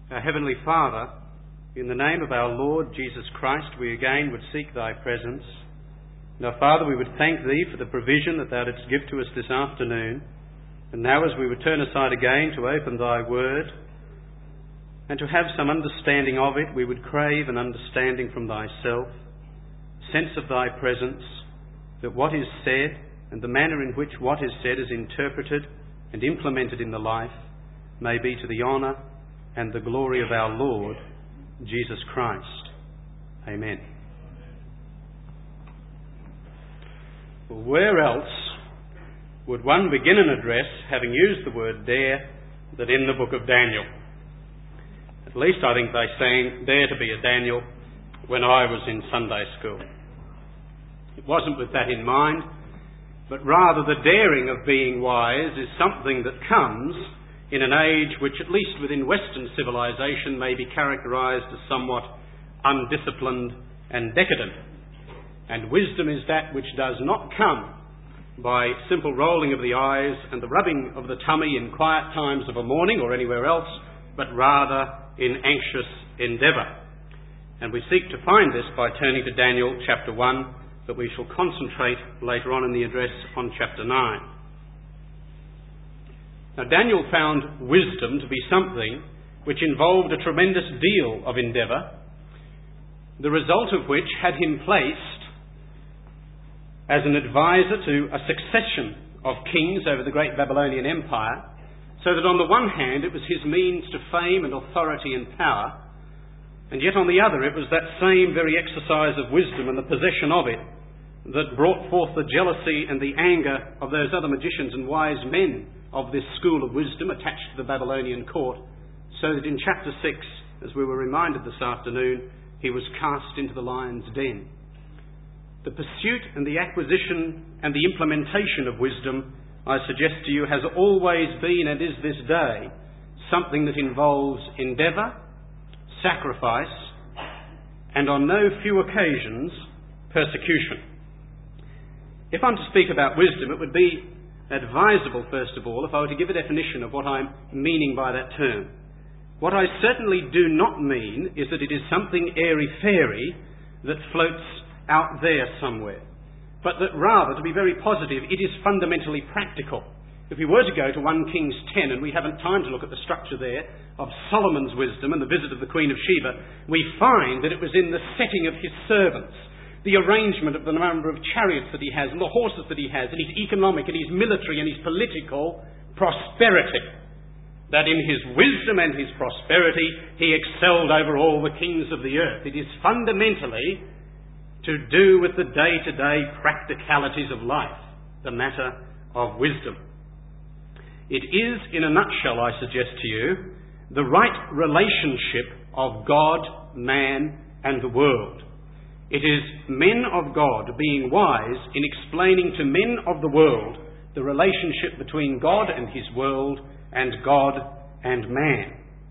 Our Heavenly Father, in the name of our Lord Jesus Christ, we again would seek Thy presence. Now, Father, we would thank Thee for the provision that Thou didst give to us this afternoon. And now as we would turn aside again to open Thy Word and to have some understanding of it, we would crave an understanding from Thyself, sense of Thy presence, that what is said and the manner in which what is said is interpreted and implemented in the life may be to the honour and the glory of our Lord Jesus Christ. Amen. Well, where else would one begin an address having used the word dare than in the book of Daniel? At least I think they sang Dare to be a Daniel when I was in Sunday school. It wasn't with that in mind, but rather the daring of being wise is something that comes in an age which, at least within Western civilization, may be characterised as somewhat undisciplined and decadent. And wisdom is that which does not come by simple rolling of the eyes and the rubbing of the tummy in quiet times of a morning or anywhere else, but rather in anxious endeavour. And we seek to find this by turning to Daniel chapter 1, but we shall concentrate later on in the address on chapter 9. Now, Daniel found wisdom to be something which involved a tremendous deal of endeavour, the result of which had him placed as an advisor to a succession of kings over the great Babylonian Empire, so that on the one hand it was his means to fame and authority and power, and yet on the other it was that same very exercise of wisdom and the possession of it that brought forth the jealousy and the anger of those other magicians and wise men of this school of wisdom attached to the Babylonian court, so that in chapter 6, as we were reminded this afternoon, he was cast into the lion's den. The pursuit and the acquisition and the implementation of wisdom, I suggest to you, has always been and is this day something that involves endeavour, sacrifice, and on no few occasions, persecution. If I'm to speak about wisdom, it would be advisable, first of all, if I were to give a definition of what I'm meaning by that term. What I certainly do not mean is that it is something airy-fairy that floats out there somewhere, but that rather, to be very positive, it is fundamentally practical. If we were to go to 1 Kings 10, and we haven't time to look at the structure there of Solomon's wisdom and the visit of the Queen of Sheba, we find that it was in the setting of his servants, the arrangement of the number of chariots that he has and the horses that he has, and his economic and his military and his political prosperity, that in his wisdom and his prosperity he excelled over all the kings of the earth. It is fundamentally to do with the day-to-day practicalities of life, the matter of wisdom. It is, in a nutshell, I suggest to you, the right relationship of God, man, and the world. It is men of God being wise in explaining to men of the world the relationship between God and his world and God and man.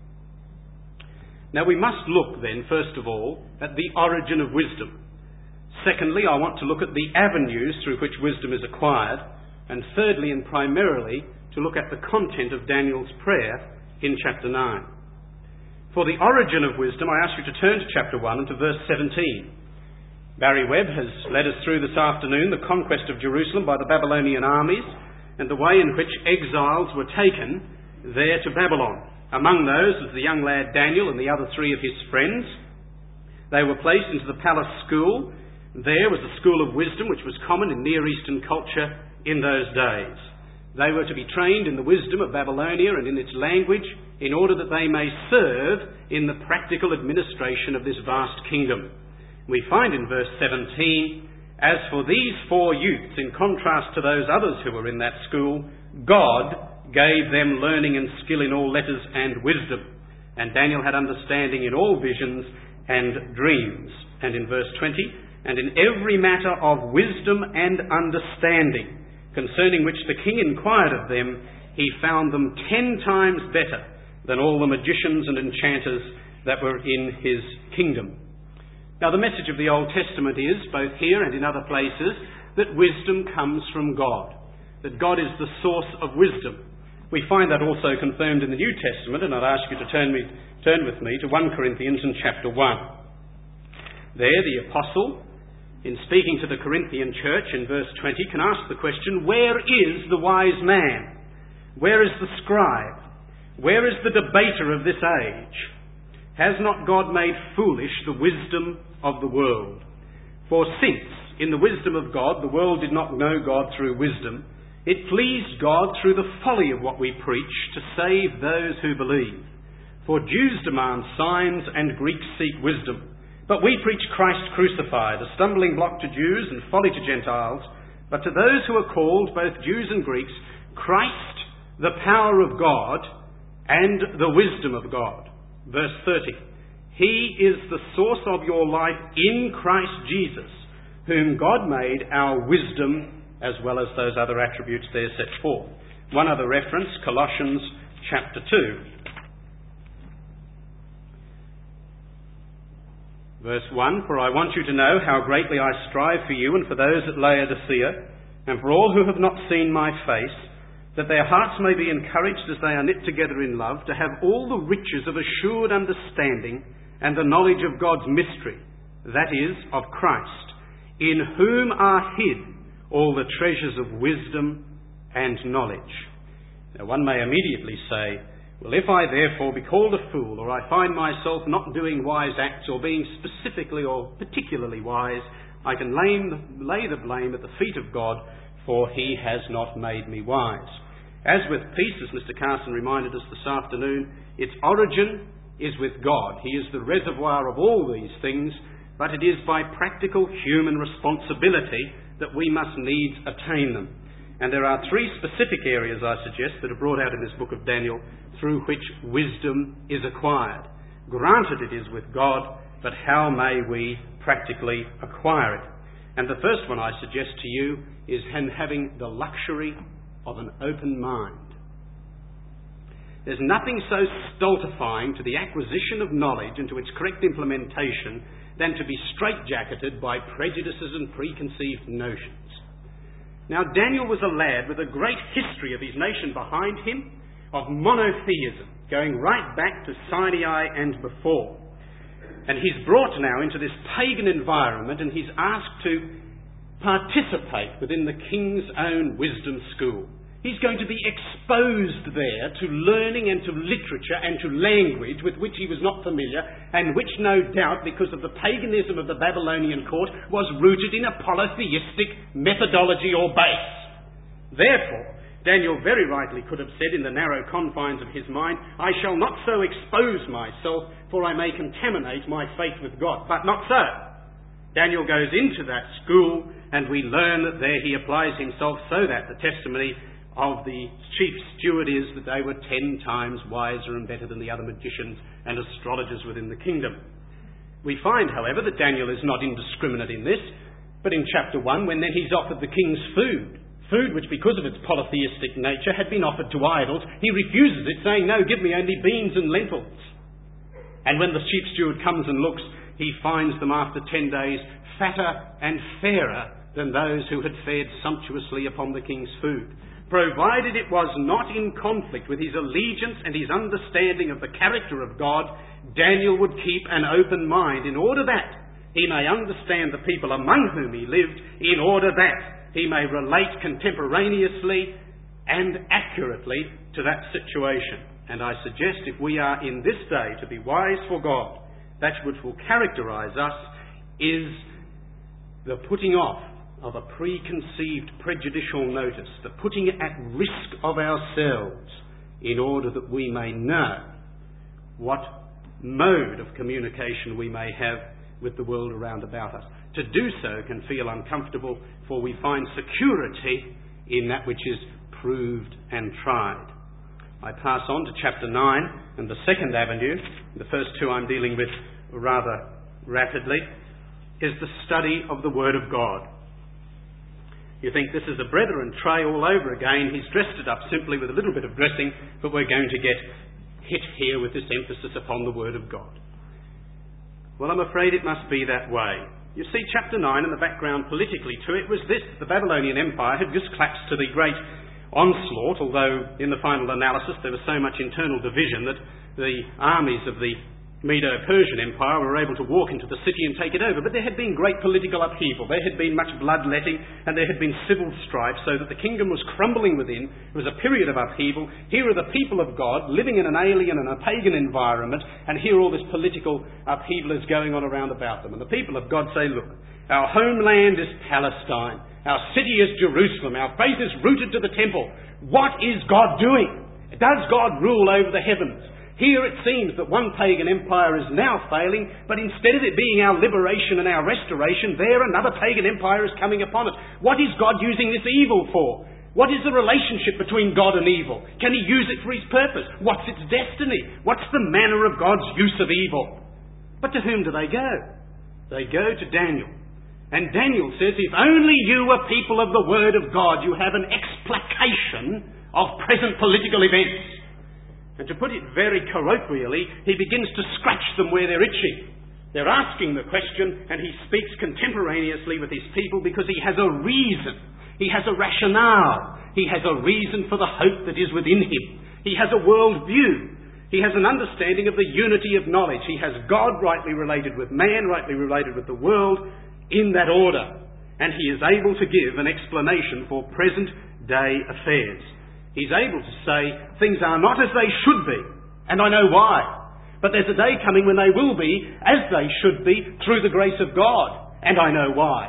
Now we must look then, first of all, at the origin of wisdom. Secondly, I want to look at the avenues through which wisdom is acquired. And thirdly, and primarily, to look at the content of Daniel's prayer in chapter 9. For the origin of wisdom, I ask you to turn to chapter 1 and to verse 17. Barry Webb has led us through this afternoon the conquest of Jerusalem by the Babylonian armies and the way in which exiles were taken there to Babylon. Among those was the young lad Daniel and the other 3 of his friends. They were placed into the palace school. There was the school of wisdom, which was common in Near Eastern culture in those days. They were to be trained in the wisdom of Babylonia and in its language in order that they may serve in the practical administration of this vast kingdom. We find in verse 17, as for these 4 youths, in contrast to those others who were in that school, God gave them learning and skill in all letters and wisdom. And Daniel had understanding in all visions and dreams. And in verse 20, and in every matter of wisdom and understanding, concerning which the king inquired of them, he found them 10 times better than all the magicians and enchanters that were in his kingdom. Now, the message of the Old Testament is, both here and in other places, that wisdom comes from God, that God is the source of wisdom, We find that also confirmed in the New Testament, and I'd ask you to turn with me to 1 Corinthians in chapter 1. There, the apostle, in speaking to the Corinthian church in verse 20, can ask the question, where is the wise man? Where is the scribe? Where is the debater of this age? Has not God made foolish the wisdom of the world? For since, in the wisdom of God, the world did not know God through wisdom, it pleased God through the folly of what we preach to save those who believe. For Jews demand signs and Greeks seek wisdom. But we preach Christ crucified, a stumbling block to Jews and folly to Gentiles. But to those who are called, both Jews and Greeks, Christ, the power of God and the wisdom of God. Verse 30. He is the source of your life in Christ Jesus, whom God made our wisdom, as well as those other attributes there set forth. One other reference, Colossians chapter 2. Verse 1, for I want you to know how greatly I strive for you and for those at Laodicea, and for all who have not seen my face, that their hearts may be encouraged as they are knit together in love, to have all the riches of assured understanding and the knowledge of God's mystery, that is, of Christ, in whom are hid all the treasures of wisdom and knowledge. Now one may immediately say, well, if I therefore be called a fool, or I find myself not doing wise acts or being specifically or particularly wise, I can lay the blame at the feet of God, for he has not made me wise. As with peace, as Mr. Carson reminded us this afternoon, its origin is with God. He is the reservoir of all these things, but it is by practical human responsibility that we must needs attain them. And there are three specific areas, I suggest, that are brought out in this book of Daniel through which wisdom is acquired. Granted it is with God, but how may we practically acquire it? And the first one I suggest to you is having the luxury of an open mind. There's nothing so stultifying to the acquisition of knowledge and to its correct implementation than to be straitjacketed by prejudices and preconceived notions. Now, Daniel was a lad with a great history of his nation behind him, of monotheism, going right back to Sinai and before. And he's brought now into this pagan environment, and he's asked to participate within the king's own wisdom school. He's going to be exposed there to learning and to literature and to language with which he was not familiar, and which no doubt, because of the paganism of the Babylonian court, was rooted in a polytheistic methodology or base. Therefore, Daniel very rightly could have said in the narrow confines of his mind, I shall not so expose myself, for I may contaminate my faith with God. But not so. Daniel goes into that school, and we learn that there he applies himself, so that the testimony of the chief steward is that they were 10 times wiser and better than the other magicians and astrologers within the kingdom. We find, however, that Daniel is not indiscriminate in this, but in chapter 1, when then he's offered the king's food which because of its polytheistic nature had been offered to idols, he refuses it, saying, no, give me only beans and lentils. And when the chief steward comes and looks, he finds them after 10 days fatter and fairer than those who had fared sumptuously upon the king's food. Provided it was not in conflict with his allegiance and his understanding of the character of God, Daniel would keep an open mind in order that he may understand the people among whom he lived, in order that he may relate contemporaneously and accurately to that situation. And I suggest if we are in this day to be wise for God, that which will characterize us is the putting off of a preconceived prejudicial notice, the putting at risk of ourselves in order that we may know what mode of communication we may have with the world around about us. To do so can feel uncomfortable, for we find security in that which is proved and tried. I pass on to chapter 9 and the second avenue. The first two I'm dealing with rather rapidly, is the study of the Word of God. You think this is a brethren tray all over again. He's dressed it up simply with a little bit of dressing, but we're going to get hit here with this emphasis upon the Word of God. Well, I'm afraid it must be that way. You see, chapter 9 and the background politically to it was this: the Babylonian Empire had just collapsed to the great onslaught, although in the final analysis there was so much internal division that the armies of the Medo-Persian Empire were able to walk into the city and take it over. But there had been great political upheaval. There had been much bloodletting, and there had been civil strife, so that the kingdom was crumbling within. It was a period of upheaval. Here are the people of God living in an alien and a pagan environment, and here all this political upheaval is going on around about them. And the people of God say, look, our homeland is Palestine. Our city is Jerusalem. Our faith is rooted to the temple. What is God doing? Does God rule over the heavens? Here it seems that one pagan empire is now failing, but instead of it being our liberation and our restoration, there another pagan empire is coming upon us. What is God using this evil for? What is the relationship between God and evil? Can he use it for his purpose? What's its destiny? What's the manner of God's use of evil? But to whom do they go? They go to Daniel. And Daniel says, if only you were people of the Word of God, you have an explication of present political events. And to put it very colloquially, he begins to scratch them where they're itching. They're asking the question, and he speaks contemporaneously with his people because he has a reason. He has a rationale. He has a reason for the hope that is within him. He has a world view. He has an understanding of the unity of knowledge. He has God rightly related with man, rightly related with the world, in that order. And he is able to give an explanation for present day affairs. He's able to say, things are not as they should be, and I know why. But there's a day coming when they will be as they should be through the grace of God, and I know why.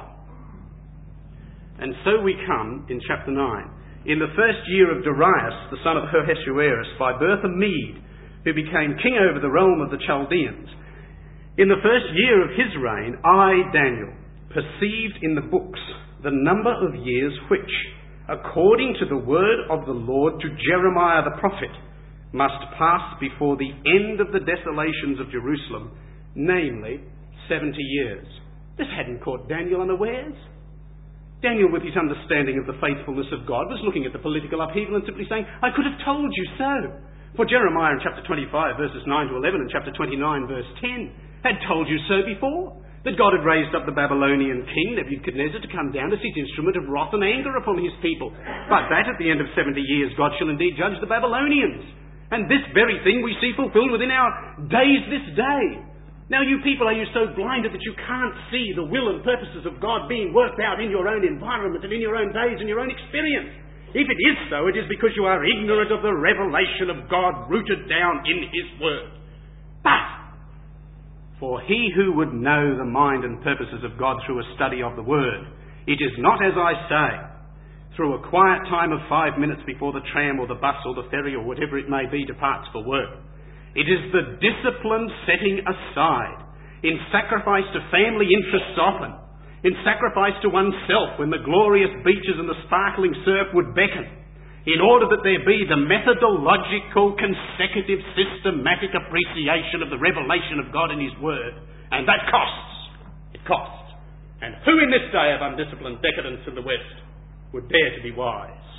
And so we come in chapter 9. In the first year of Darius, the son of Ahasuerus, by birth a Mede, who became king over the realm of the Chaldeans. In the first year of his reign, I, Daniel, perceived in the books the number of years which, according to the word of the Lord to Jeremiah the prophet, must pass before the end of the desolations of Jerusalem, namely 70 years. This hadn't caught Daniel unawares. Daniel, with his understanding of the faithfulness of God, was looking at the political upheaval and simply saying, I could have told you so. For Jeremiah in chapter 25 verses 9 to 11 and chapter 29 verse 10 had told you so before. That God had raised up the Babylonian king, Nebuchadnezzar, to come down as his instrument of wrath and anger upon his people. But that at the end of 70 years God shall indeed judge the Babylonians. And this very thing we see fulfilled within our days this day. Now you people, are you so blinded that you can't see the will and purposes of God being worked out in your own environment and in your own days and your own experience? If it is so, it is because you are ignorant of the revelation of God rooted down in his word. But for he who would know the mind and purposes of God through a study of the Word, it is not as I say, through a quiet time of 5 minutes before the tram or the bus or the ferry or whatever it may be departs for work. It is the disciplined setting aside, in sacrifice to family interests often, in sacrifice to oneself when the glorious beaches and the sparkling surf would beckon, in order that there be the methodological, consecutive, systematic appreciation of the revelation of God in his word. And that costs. It costs. And who in this day of undisciplined decadence in the West would dare to be wise?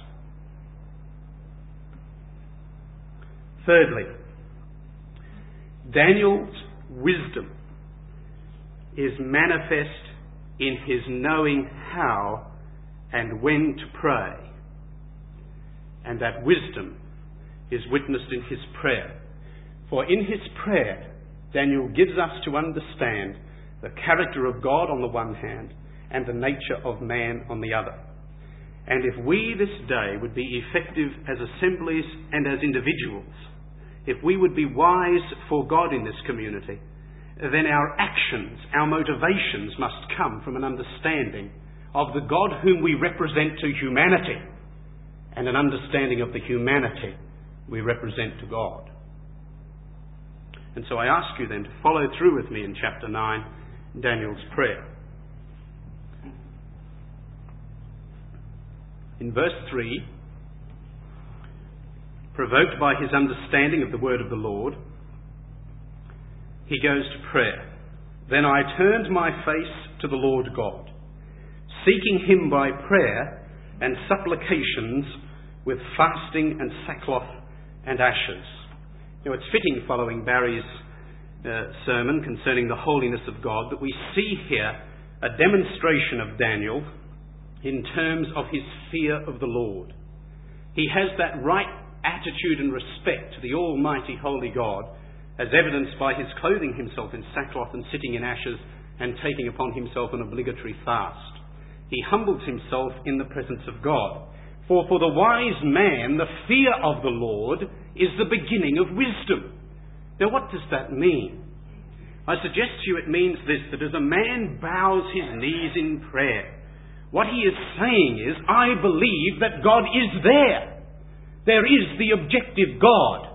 Thirdly, Daniel's wisdom is manifest in his knowing how and when to pray. And that wisdom is witnessed in his prayer. For in his prayer, Daniel gives us to understand the character of God on the one hand and the nature of man on the other. And if we this day would be effective as assemblies and as individuals, if we would be wise for God in this community, then our actions, our motivations must come from an understanding of the God whom we represent to humanity, and an understanding of the humanity we represent to God. And so I ask you then to follow through with me in chapter 9, Daniel's prayer. In verse 3, provoked by his understanding of the word of the Lord, he goes to prayer. Then I turned my face to the Lord God, seeking him by prayer and supplications with fasting and sackcloth and ashes. You know, it's fitting, following Barry's sermon concerning the holiness of God, that we see here a demonstration of Daniel in terms of his fear of the Lord. He has that right attitude and respect to the Almighty Holy God, as evidenced by his clothing himself in sackcloth and sitting in ashes and taking upon himself an obligatory fast. He humbles himself in the presence of God. For the wise man, the fear of the Lord is the beginning of wisdom. Now, what does that mean? I suggest to you it means this, that as a man bows his knees in prayer, what he is saying is, I believe that God is there. There is the objective God.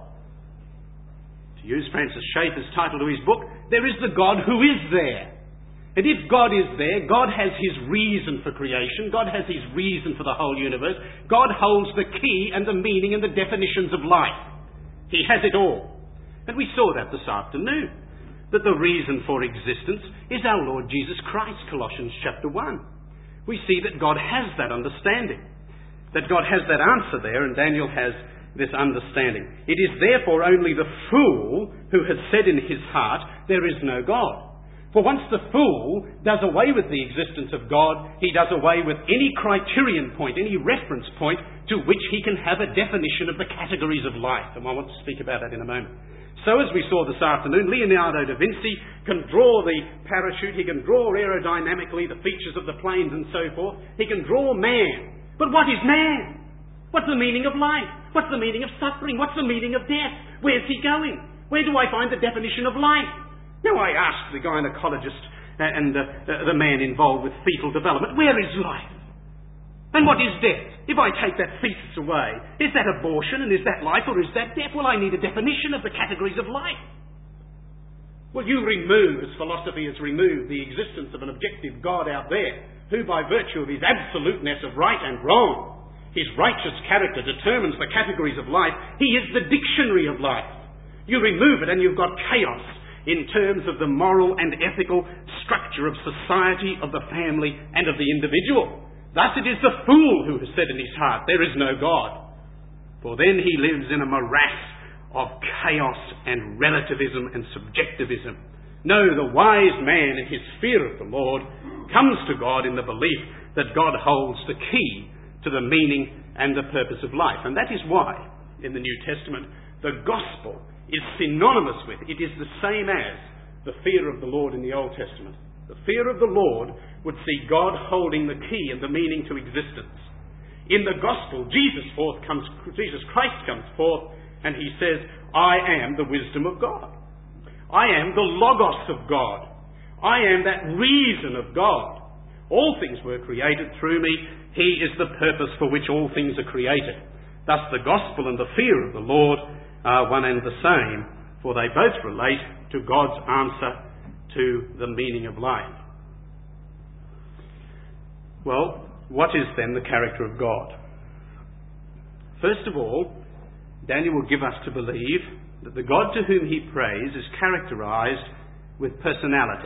To use Francis Schaeffer's title to his book, there is the God who is there. And if God is there, God has his reason for creation. God has his reason for the whole universe. God holds the key and the meaning and the definitions of life. He has it all. And we saw that this afternoon, that the reason for existence is our Lord Jesus Christ, Colossians chapter 1. We see that God has that understanding, that God has that answer there, and Daniel has this understanding. It is therefore only the fool who has said in his heart, there is no God. For once the fool does away with the existence of God, he does away with any criterion point, any reference point to which he can have a definition of the categories of life. And I want to speak about that in a moment. So as we saw this afternoon, Leonardo da Vinci can draw the parachute, he can draw aerodynamically the features of the planes and so forth. He can draw man. But what is man? What's the meaning of life? What's the meaning of suffering? What's the meaning of death? Where's he going? Where do I find the definition of life? Now I asked the gynecologist and the man involved with fetal development, where is life? And what is death? If I take that fetus away, is that abortion and is that life or is that death? Well, I need a definition of the categories of life. Well, you remove, as philosophy has removed, the existence of an objective God out there, who by virtue of his absoluteness of right and wrong, his righteous character determines the categories of life. He is the dictionary of life. You remove it and you've got chaos in terms of the moral and ethical structure of society, of the family, and of the individual. Thus it is the fool who has said in his heart, there is no God. For then he lives in a morass of chaos and relativism and subjectivism. No, the wise man in his fear of the Lord comes to God in the belief that God holds the key to the meaning and the purpose of life. And that is why, in the New Testament, the gospel is synonymous with, it is the same as the fear of the Lord in the Old Testament. The fear of the Lord would see God holding the key and the meaning to existence. In the gospel, Jesus Christ comes forth and he says, I am the wisdom of God. I am the logos of God. I am that reason of God. All things were created through me. He is the purpose for which all things are created. Thus the gospel and the fear of the Lord are one and the same, for they both relate to God's answer to the meaning of life. Well, what is then the character of God? First of all, Daniel will give us to believe that the God to whom he prays is characterized with personality.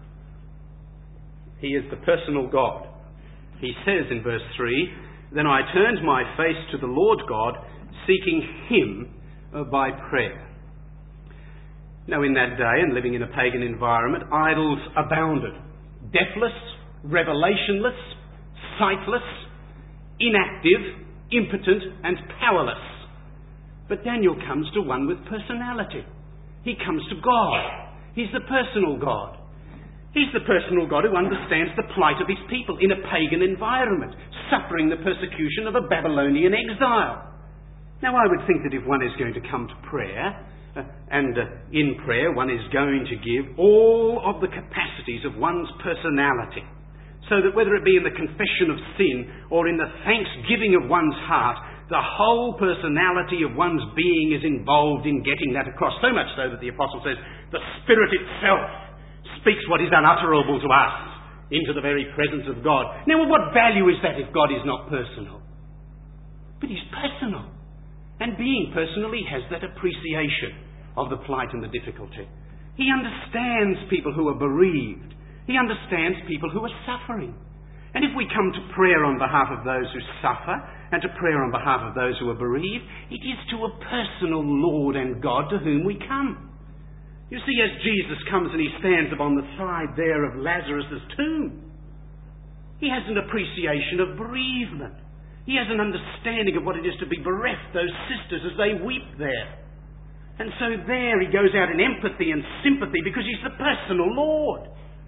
He is the personal God. He says in verse 3, Then I turned my face to the Lord God, seeking him by prayer. Now in that day, and living in a pagan environment, idols abounded. Deathless, revelationless, sightless, inactive, impotent, and powerless. But Daniel comes to one with personality. He comes to God. He's the personal God. He's the personal God who understands the plight of his people in a pagan environment, suffering the persecution of a Babylonian exile. Now I would think that if one is going to come to prayer, and in prayer one is going to give all of the capacities of one's personality, so that whether it be in the confession of sin or in the thanksgiving of one's heart, the whole personality of one's being is involved in getting that across. So much so that the Apostle says, the Spirit itself speaks what is unutterable to us into the very presence of God. Now, what value is that if God is not personal? But he's personal. And being personal, he has that appreciation of the plight and the difficulty. He understands people who are bereaved. He understands people who are suffering. And if we come to prayer on behalf of those who suffer and to prayer on behalf of those who are bereaved, it is to a personal Lord and God to whom we come. You see, as Jesus comes and he stands upon the side there of Lazarus' tomb, he has an appreciation of bereavement. He has an understanding of what it is to be bereft, those sisters as they weep there. And so there he goes out in empathy and sympathy because he's the personal Lord.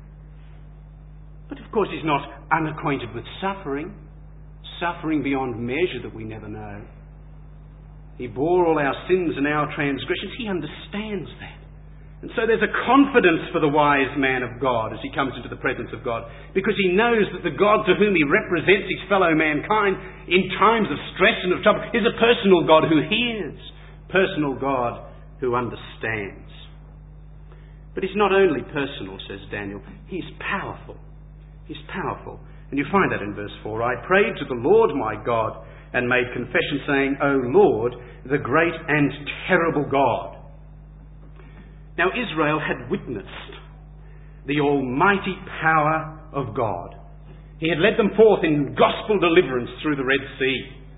But of course he's not unacquainted with suffering beyond measure that we never know. He bore all our sins and our transgressions. He understands that. And so there's a confidence for the wise man of God as he comes into the presence of God, because he knows that the God to whom he represents his fellow mankind in times of stress and of trouble is a personal God who hears, personal God who understands. But he's not only personal, says Daniel, he's powerful. He's powerful. And you find that in verse 4. I prayed to the Lord my God and made confession saying, O Lord, the great and terrible God. Now Israel had witnessed the almighty power of God. He had led them forth in gospel deliverance through the Red Sea.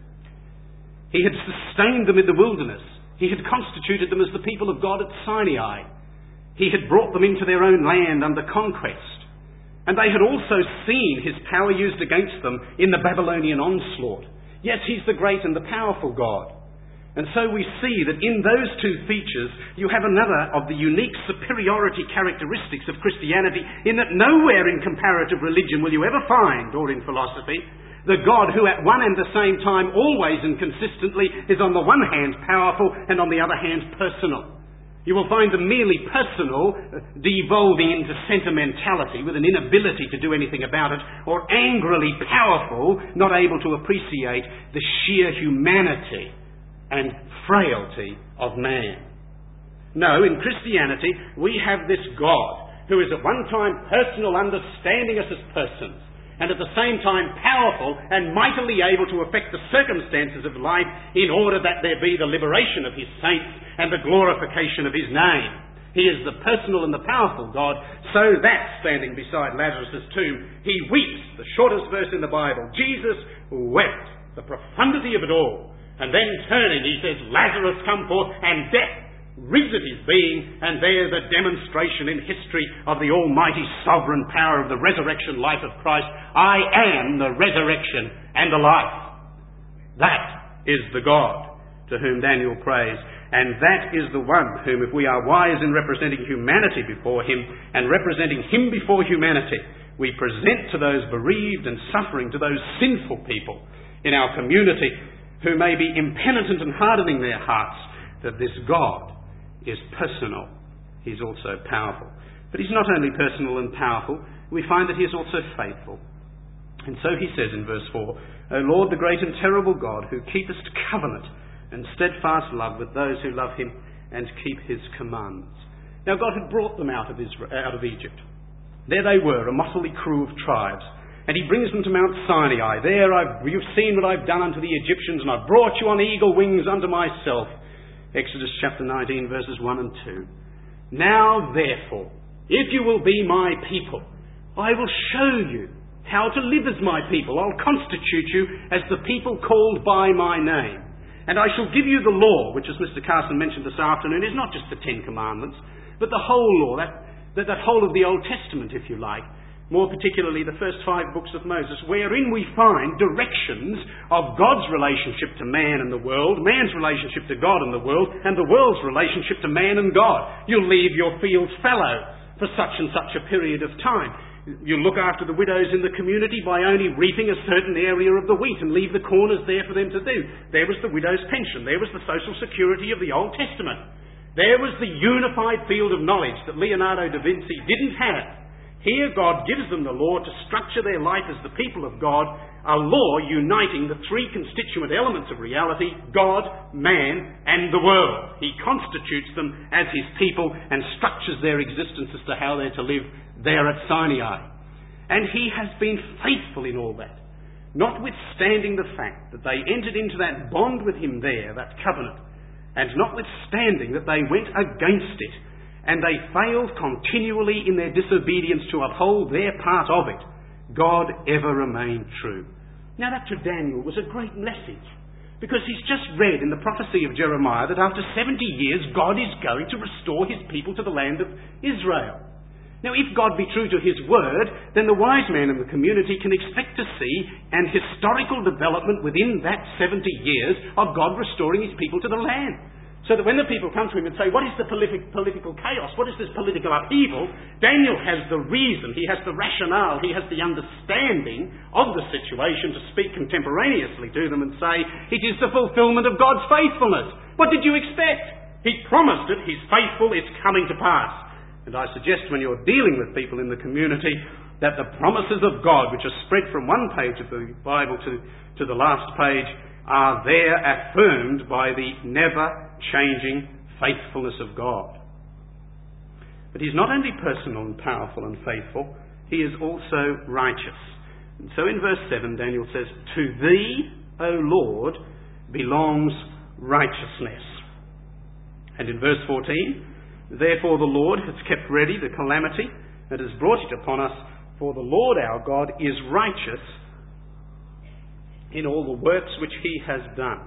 He had sustained them in the wilderness. He had constituted them as the people of God at Sinai. He had brought them into their own land under conquest. And they had also seen his power used against them in the Babylonian onslaught. Yes, he's the great and the powerful God. And so we see that in those two features you have another of the unique superiority characteristics of Christianity, in that nowhere in comparative religion will you ever find, or in philosophy, the God who at one and the same time always and consistently is on the one hand powerful and on the other hand personal. You will find the merely personal devolving into sentimentality with an inability to do anything about it, or angrily powerful, not able to appreciate the sheer humanity and frailty of man. No, in Christianity we have this God who is at one time personal, understanding us as persons, and at the same time powerful and mightily able to affect the circumstances of life in order that there be the liberation of his saints and the glorification of his name. He is the personal and the powerful God, so that, standing beside Lazarus' tomb, he weeps, the shortest verse in the Bible. Jesus wept, the profundity of it all. And then turning, he says, Lazarus, come forth, and death rids at his being, and there's a demonstration in history of the almighty sovereign power of the resurrection life of Christ. I am the resurrection and the life. That is the God to whom Daniel prays, and that is the one whom, if we are wise in representing humanity before him and representing him before humanity, we present to those bereaved and suffering, to those sinful people in our community who may be impenitent and hardening their hearts, that this God is personal. He's also powerful. But he's not only personal and powerful, we find that he is also faithful. And so he says in verse 4, O Lord, the great and terrible God, who keepest covenant and steadfast love with those who love him and keep his commandments. Now God had brought them out of Egypt. There they were, a motley crew of tribes. And he brings them to Mount Sinai. There you've seen what I've done unto the Egyptians, and I've brought you on eagle wings unto myself. Exodus chapter 19, verses 1 and 2. Now therefore, if you will be my people, I will show you how to live as my people. I'll constitute you as the people called by my name. And I shall give you the law, which, as Mr. Carson mentioned this afternoon, is not just the Ten Commandments, but the whole law, that whole of the Old Testament, if you like. More particularly the first 5 books of Moses, wherein we find directions of God's relationship to man and the world, man's relationship to God and the world's relationship to man and God. You'll leave your fields fallow for such and such a period of time. You look after the widows in the community by only reaping a certain area of the wheat and leave the corners there for them to do. There was the widow's pension. There was the social security of the Old Testament. There was the unified field of knowledge that Leonardo da Vinci didn't have. Here God gives them the law to structure their life as the people of God, a law uniting the 3 constituent elements of reality, God, man, and the world. He constitutes them as his people and structures their existence as to how they're to live there at Sinai. And he has been faithful in all that, notwithstanding the fact that they entered into that bond with him there, that covenant, and notwithstanding that they went against it, and they failed continually in their disobedience to uphold their part of it, God ever remained true. Now that to Daniel was a great message, because he's just read in the prophecy of Jeremiah that after 70 years God is going to restore his people to the land of Israel. Now, if God be true to his word, then the wise man in the community can expect to see an historical development within that 70 years of God restoring his people to the land. So that when the people come to him and say, what is the political chaos? What is this political upheaval? Daniel has the reason, he has the rationale, he has the understanding of the situation to speak contemporaneously to them and say, it is the fulfillment of God's faithfulness. What did you expect? He promised it, he's faithful, it's coming to pass. And I suggest when you're dealing with people in the community that the promises of God, which are spread from one page of the Bible to the last page, are there affirmed by the never-changing faithfulness of God. But he's not only personal and powerful and faithful, he is also righteous. And so in verse 7, Daniel says, to thee, O Lord, belongs righteousness. And in verse 14, therefore the Lord has kept ready the calamity and has brought it upon us, for the Lord our God is righteous in all the works which he has done.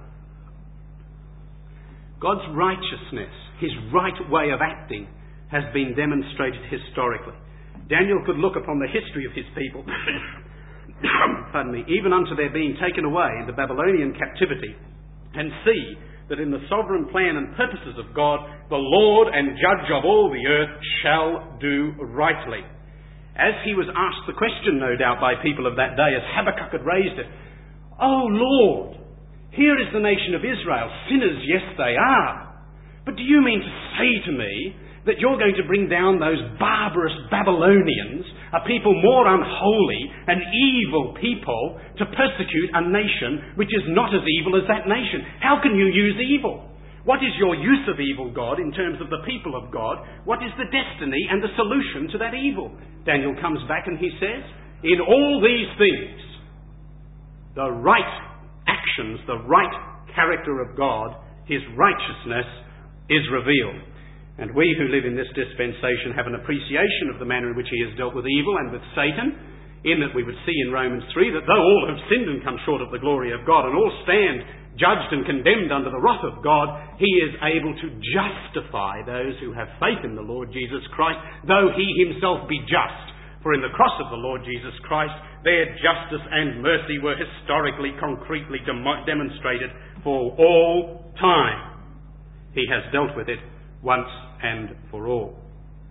God's righteousness, his right way of acting, has been demonstrated historically. Daniel could look upon the history of his people, pardon me, even unto their being taken away into Babylonian captivity, and see that in the sovereign plan and purposes of God, the Lord and Judge of all the earth shall do rightly. As he was asked the question, no doubt, by people of that day, as Habakkuk had raised it, O Lord, here is the nation of Israel. Sinners, yes, they are. But do you mean to say to me that you're going to bring down those barbarous Babylonians, a people more unholy and evil people, to persecute a nation which is not as evil as that nation? How can you use evil? What is your use of evil, God, in terms of the people of God? What is the destiny and the solution to that evil? Daniel comes back and he says, in all these things, the right actions, the right character of God, his righteousness is revealed. And we who live in this dispensation have an appreciation of the manner in which he has dealt with evil and with Satan, in that we would see in Romans 3 that though all have sinned and come short of the glory of God and all stand judged and condemned under the wrath of God, he is able to justify those who have faith in the Lord Jesus Christ, though he himself be just. For in the cross of the Lord Jesus Christ, their justice and mercy were historically, concretely demonstrated for all time. He has dealt with it once and for all.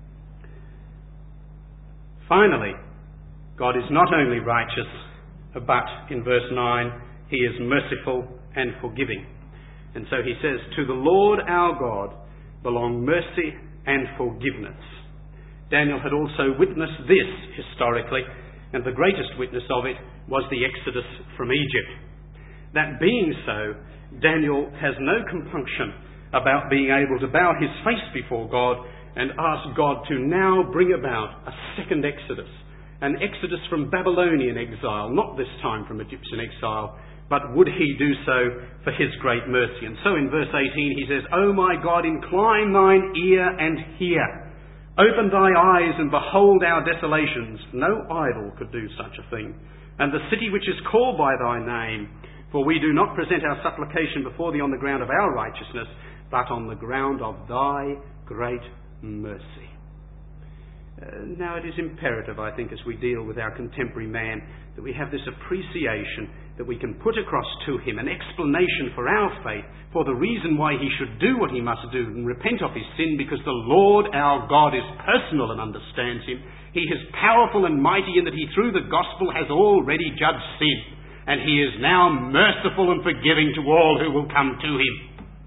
Finally, God is not only righteous, but in verse 9, he is merciful and forgiving. And so he says, to the Lord our God belong mercy and forgiveness. Daniel had also witnessed this historically, and the greatest witness of it was the Exodus from Egypt. That being so, Daniel has no compunction about being able to bow his face before God and ask God to now bring about a second Exodus, an Exodus from Babylonian exile, not this time from Egyptian exile, but would he do so for his great mercy? And so in verse 18 he says, O my God, incline thine ear and hear. Open thy eyes and behold our desolations. No idol could do such a thing. And the city which is called by thy name, for we do not present our supplication before thee on the ground of our righteousness, but on the ground of thy great mercy. Now it is imperative, I think, as we deal with our contemporary man, that we have this appreciation that we can put across to him an explanation for our faith, for the reason why he should do what he must do and repent of his sin, because the Lord our God is personal and understands him. He is powerful and mighty in that he through the gospel has already judged sin, and he is now merciful and forgiving to all who will come to him.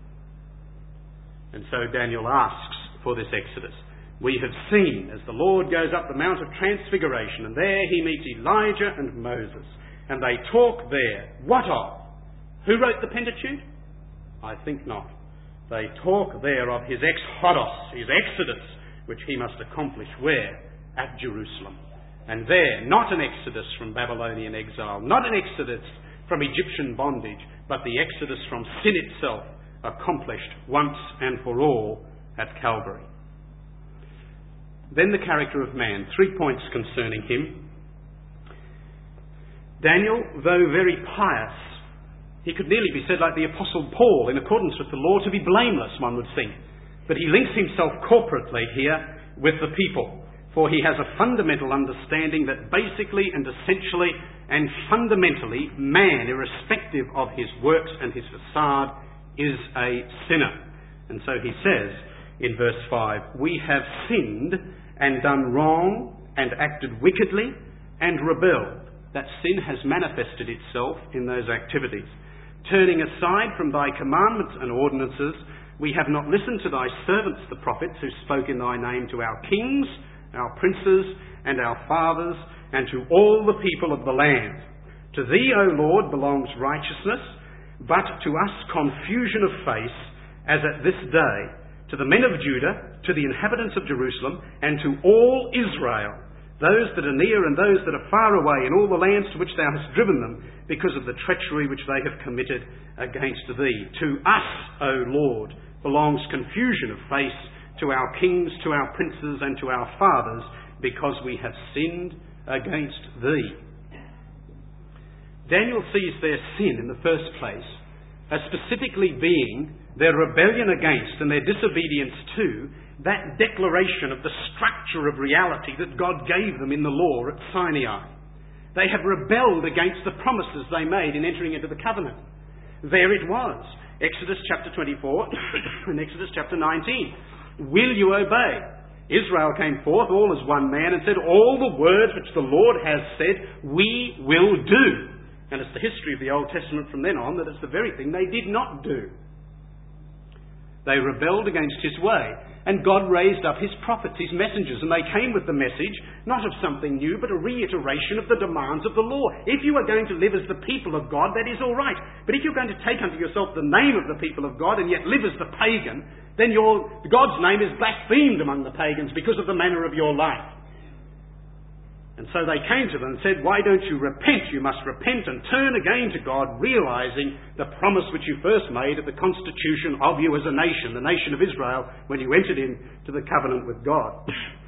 And so Daniel asks for this Exodus. We have seen as the Lord goes up the Mount of Transfiguration, and there he meets Elijah and Moses, and they talk there. What of? Who wrote the Pentateuch? I think not. They talk there of his exodus, his exodus, which he must accomplish where? At Jerusalem. And there, not an exodus from Babylonian exile, not an exodus from Egyptian bondage, but the exodus from sin itself, accomplished once and for all at Calvary. Then the character of man. 3 points concerning him. Daniel, though very pious, he could nearly be said like the Apostle Paul, in accordance with the law, to be blameless, one would think. But he links himself corporately here with the people. for he has a fundamental understanding that basically and essentially and fundamentally man, irrespective of his works and his facade, is a sinner. And so he says in verse 5, we have sinned and done wrong and acted wickedly and rebelled. That sin has manifested itself in those activities. Turning aside from thy commandments and ordinances, we have not listened to thy servants the prophets who spoke in thy name to our kings, our princes, and our fathers, and to all the people of the land. To thee, O Lord, belongs righteousness, but to us confusion of face, as at this day, to the men of Judah, to the inhabitants of Jerusalem, and to all Israel, those that are near and those that are far away, in all the lands to which thou hast driven them, because of the treachery which they have committed against thee. To us, O Lord, belongs confusion of face, to our kings, to our princes, and to our fathers, because we have sinned against thee. Daniel sees their sin in the first place as specifically being their rebellion against and their disobedience to that declaration of the structure of reality that God gave them in the law at Sinai. They have rebelled against the promises they made in entering into the covenant. There it was, Exodus chapter 24 and Exodus chapter 19. Will you obey? Israel came forth all as one man and said, all the words which the Lord has said, we will do. And it's the history of the Old Testament from then on that it's the very thing they did not do. They rebelled against his way, and God raised up his prophets, his messengers, and they came with the message, not of something new, but a reiteration of the demands of the law. If you are going to live as the people of God, that is all right. But if you're going to take unto yourself the name of the people of God and yet live as the pagan, then God's name is blasphemed among the pagans because of the manner of your life. And so they came to them and said, why don't you repent? You must repent and turn again to God, realizing the promise which you first made at the constitution of you as a nation, the nation of Israel, when you entered into the covenant with God.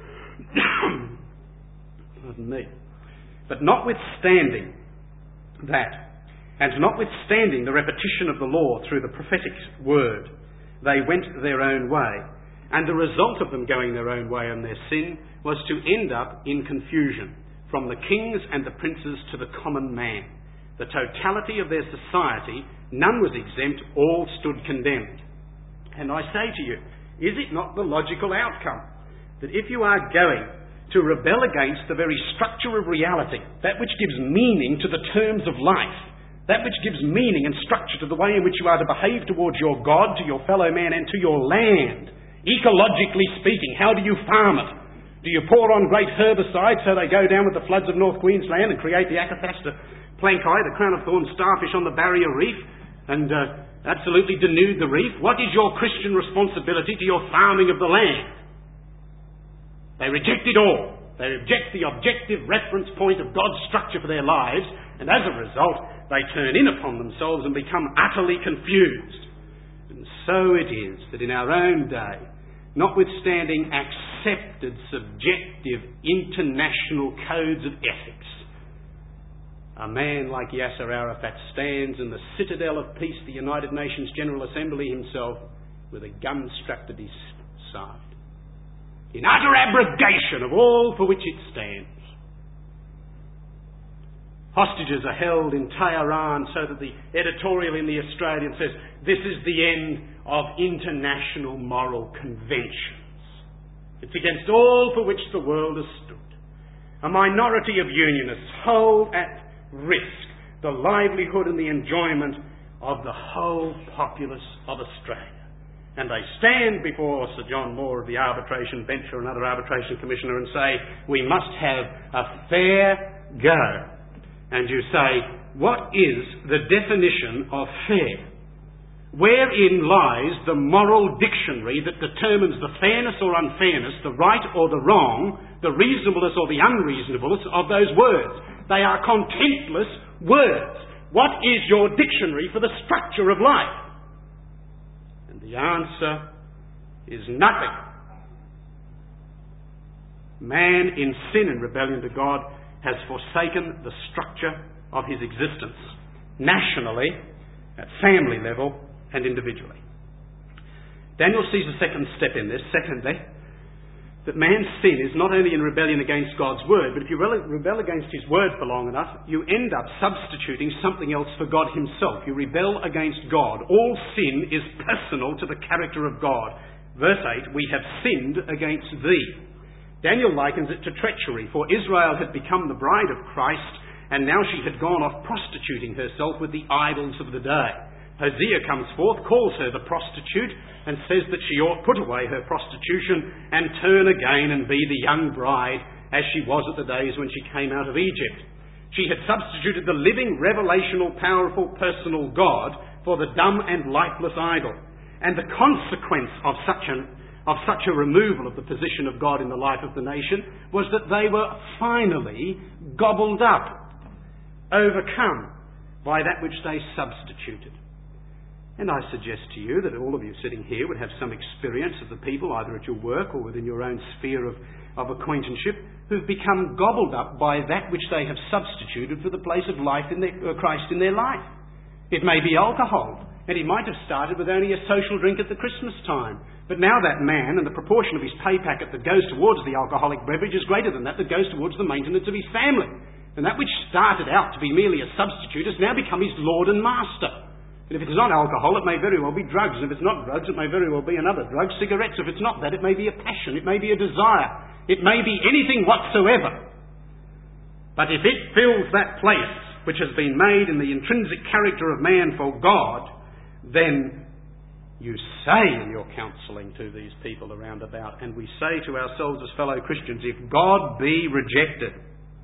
Pardon me. But notwithstanding that, and notwithstanding the repetition of the law through the prophetic word, they went their own way. And the result of them going their own way and their sin was to end up in confusion, from the kings and the princes to the common man. The totality of their society, none was exempt, all stood condemned. And I say to you, is it not the logical outcome that if you are going to rebel against the very structure of reality, that which gives meaning to the terms of life, that which gives meaning and structure to the way in which you are to behave towards your God, to your fellow man, and to your land, ecologically speaking, how do you farm it? Do you pour on great herbicides so they go down with the floods of North Queensland and create the Acanthaster plankii, the crown of thorns starfish on the barrier reef, and absolutely denude the reef? What is your Christian responsibility to your farming of the land? They reject it all. They reject the objective reference point of God's structure for their lives, and as a result, they turn in upon themselves and become utterly confused. And so it is that in our own day, notwithstanding accepted subjective international codes of ethics, a man like Yasser Arafat stands in the citadel of peace, the United Nations General Assembly himself, with a gun strapped at his side, in utter abrogation of all for which it stands. Hostages are held in Tehran so that the editorial in the Australian says, this is the end of international moral conventions. It's against all for which the world has stood. A minority of unionists hold at risk the livelihood and the enjoyment of the whole populace of Australia. And they stand before Sir John Moore of the Arbitration Bench or another arbitration commissioner and say, we must have a fair go. And you say, what is the definition of fair? Wherein lies the moral dictionary that determines the fairness or unfairness, the right or the wrong, the reasonableness or the unreasonableness of those words? They are contentless words. What is your dictionary for the structure of life? And the answer is nothing. Man in sin and rebellion to God has forsaken the structure of his existence, nationally, at family level, and individually. Daniel sees a second step in this. Secondly, that man's sin is not only in rebellion against God's word, but if you rebel against his word for long enough, you end up substituting something else for God himself. You rebel against God. All sin is personal to the character of God. Verse 8, we have sinned against thee. Daniel likens it to treachery, for Israel had become the bride of Christ, and now she had gone off prostituting herself with the idols of the day. Hosea comes forth, calls her the prostitute, and says that she ought put away her prostitution and turn again and be the young bride as she was at the days when she came out of Egypt. She had substituted the living, revelational, powerful, personal God for the dumb and lifeless idol. And the consequence of such a removal of the position of God in the life of the nation was that they were finally gobbled up, overcome by that which they substituted. And I suggest to you that all of you sitting here would have some experience of the people, either at your work or within your own sphere of acquaintanceship, who've become gobbled up by that which they have substituted for the place of life in Christ in their life. It may be alcohol, and he might have started with only a social drink at the Christmas time. But now that man and the proportion of his pay packet that goes towards the alcoholic beverage is greater than that goes towards the maintenance of his family. And that which started out to be merely a substitute has now become his Lord and Master. And if it's not alcohol, it may very well be drugs. And if it's not drugs, it may very well be another drug, cigarettes. If it's not that, it may be a passion. It may be a desire. It may be anything whatsoever. But if it fills that place which has been made in the intrinsic character of man for God, then you say in your counselling to these people around about, and we say to ourselves as fellow Christians, if God be rejected,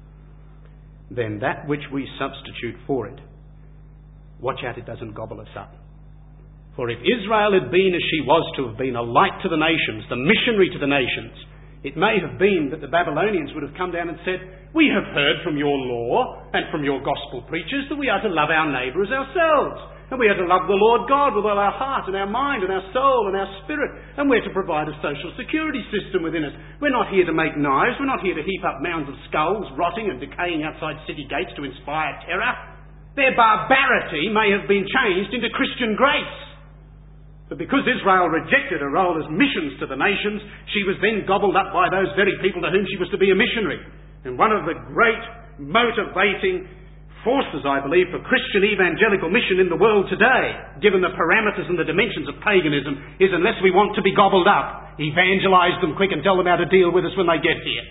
then that which we substitute for it, watch out it doesn't gobble us up. For if Israel had been as she was to have been, a light to the nations, the missionary to the nations, it may have been that the Babylonians would have come down and said, we have heard from your law and from your gospel preachers that we are to love our neighbour as ourselves. And we are to love the Lord God with all our heart and our mind and our soul and our spirit. And we're to provide a social security system within us. We're not here to make knives. We're not here to heap up mounds of skulls rotting and decaying outside city gates to inspire terror. Their barbarity may have been changed into Christian grace. But because Israel rejected her role as missions to the nations, she was then gobbled up by those very people to whom she was to be a missionary. And one of the great motivating forces, I believe, for Christian evangelical mission in the world today, given the parameters and the dimensions of paganism, is unless we want to be gobbled up, evangelize them quick and tell them how to deal with us when they get here.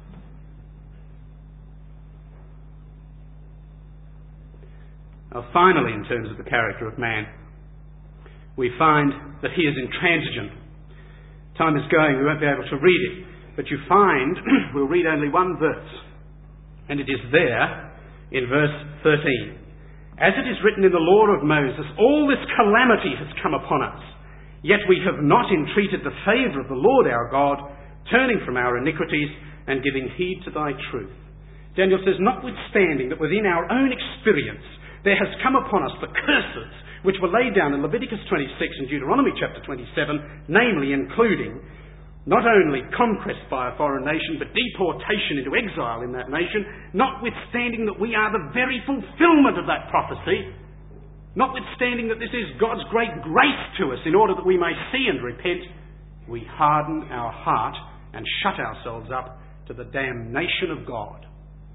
Now, finally, in terms of the character of man, we find that he is intransigent. Time is going, we won't be able to read it, but you find, we'll read only one verse, and it is there in verse 13. As it is written in the law of Moses, all this calamity has come upon us, yet we have not entreated the favour of the Lord our God, turning from our iniquities and giving heed to thy truth. Daniel says, notwithstanding that within our own experience there has come upon us the curses which were laid down in Leviticus 26 and Deuteronomy chapter 27, namely including not only conquest by a foreign nation, but deportation into exile in that nation, notwithstanding that we are the very fulfilment of that prophecy, notwithstanding that this is God's great grace to us in order that we may see and repent, we harden our heart and shut ourselves up to the damnation of God.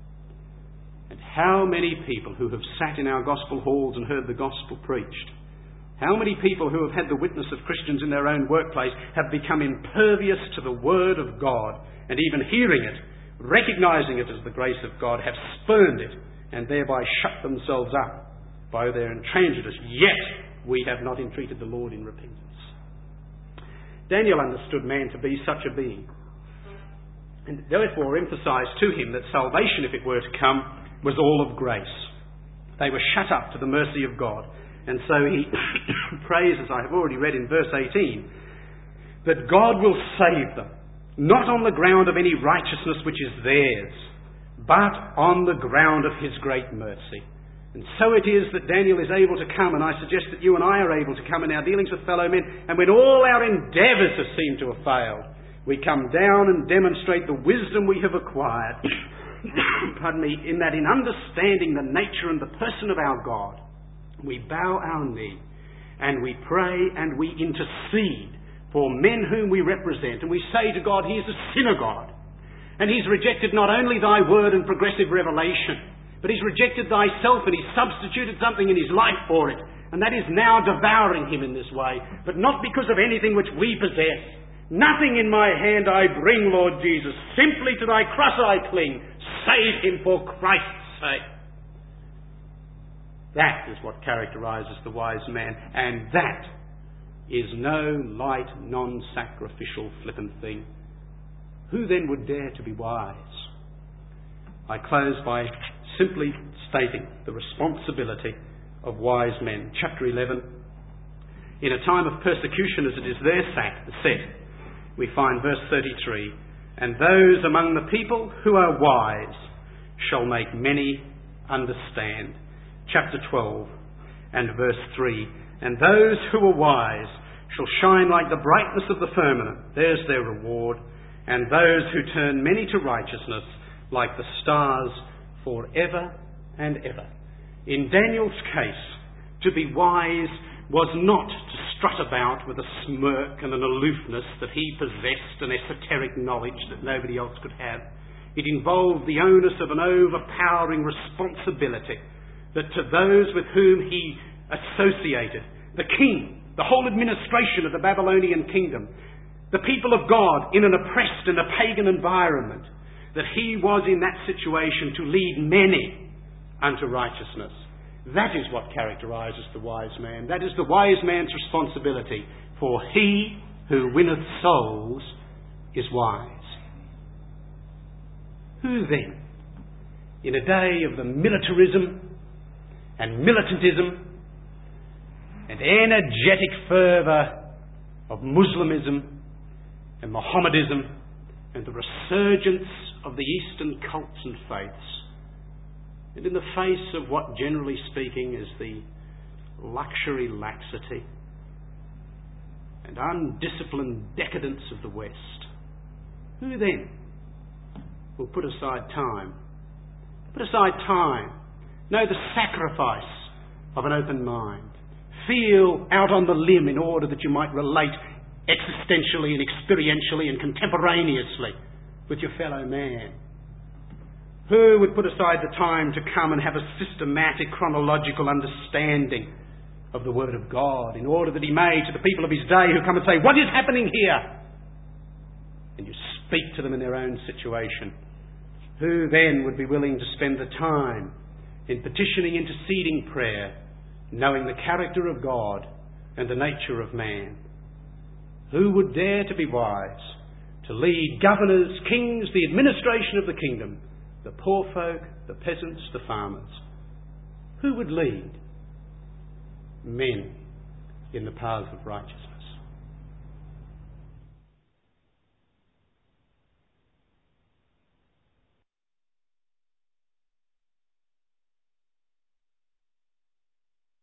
And how many people who have sat in our gospel halls and heard the gospel preached, how many people who have had the witness of Christians in their own workplace have become impervious to the word of God, and even hearing it, recognising it as the grace of God, have spurned it and thereby shut themselves up by their intransigence, yet we have not entreated the Lord in repentance. Daniel understood man to be such a being, and therefore emphasised to him that salvation, if it were to come, was all of grace. They were shut up to the mercy of God. And so he prays, as I have already read in verse 18, that God will save them, not on the ground of any righteousness which is theirs, but on the ground of his great mercy. And so it is that Daniel is able to come, and I suggest that you and I are able to come in our dealings with fellow men, and when all our endeavours have seemed to have failed, we come down and demonstrate the wisdom we have acquired pardon me, in that in understanding the nature and the person of our God, we bow our knee and we pray and we intercede for men whom we represent, and we say to God, He is a sinner God, and He's rejected not only Thy word and progressive revelation, but He's rejected Thyself, and He's substituted something in His life for it, and that is now devouring Him in this way, but not because of anything which we possess. Nothing in my hand I bring, Lord Jesus. Simply to Thy cross I cling. Save him for Christ's sake. That is what characterises the wise man, and that is no light, non-sacrificial, flippant thing. Who then would dare to be wise? I close by simply stating the responsibility of wise men. Chapter 11. In a time of persecution, as it is there said, we find verse 33, and those among the people who are wise shall make many understand. Chapter 12 and verse 3, and those who are wise shall shine like the brightness of the firmament. There's their reward. And those who turn many to righteousness like the stars forever and ever. In Daniel's case, to be wise was not to strut about with a smirk and an aloofness that he possessed, an esoteric knowledge that nobody else could have. It involved the onus of an overpowering responsibility that to those with whom he associated, the king, the whole administration of the Babylonian kingdom, the people of God in an oppressed and a pagan environment, that he was in that situation to lead many unto righteousness. That is what characterises the wise man. That is the wise man's responsibility. For he who winneth souls is wise. Who then, in a day of the militarism and militantism and energetic fervour of Muslimism and Mohammedism and the resurgence of the Eastern cults and faiths, and in the face of what, generally speaking, is the luxury laxity and undisciplined decadence of the West, who then will put aside time? Put aside time. Know the sacrifice of an open mind. Feel out on the limb in order that you might relate existentially and experientially and contemporaneously with your fellow man. Who would put aside the time to come and have a systematic chronological understanding of the Word of God in order that he may, to the people of his day who come and say, what is happening here? And you speak to them in their own situation. Who then would be willing to spend the time in petitioning, interceding prayer, knowing the character of God and the nature of man? Who would dare to be wise, to lead governors, kings, the administration of the kingdom, the poor folk, the peasants, the farmers? Who would lead men in the paths of righteousness?